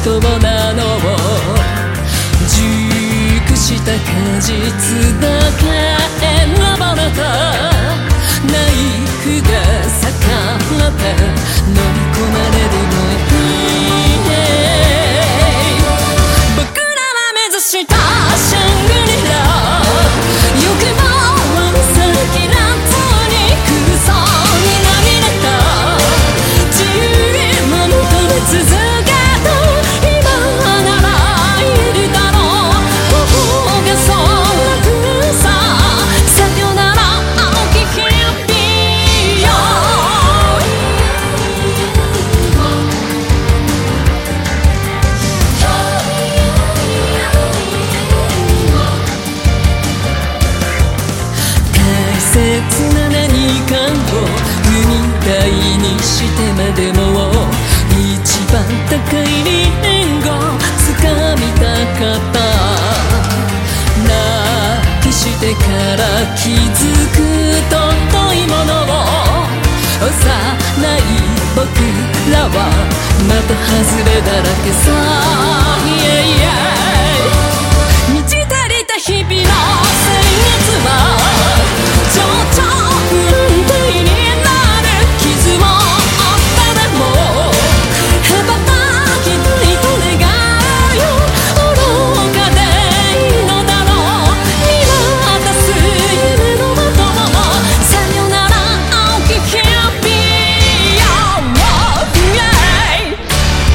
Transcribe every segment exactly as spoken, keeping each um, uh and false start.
当なのを熟した果実だけ選ばれたナイフが逆らって飲み込まれるの僕らは目指したシャングリラ欲望を先らずに空想にまみれた自由を求め続けた今なら言えるだろうここがその空ささよなら青き日々よ大切な何かを踏み台にしてまでも一番高いリンゴ掴みたかった泣きしてから気づく尊いものを幼い僕らはまた外れだらけさ、yeah, yeah、 満ち足りた日々の生活は情緒不安定になる傷を負ってでも羽ばたきたいと願うよ愚かでいいのだろう見渡す夢の的もさよなら青き日々よ、yeah、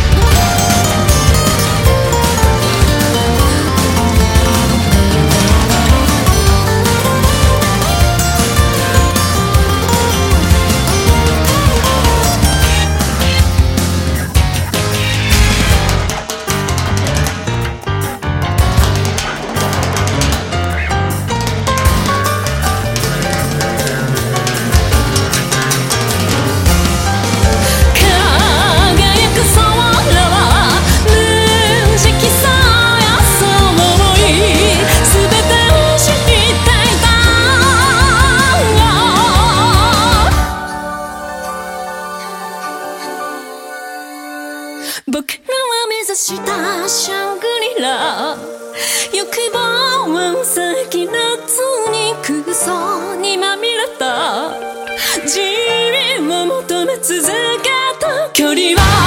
僕らは目指したシャングリラ欲望を先らずに空想にまみれた自由を求め続けた距離は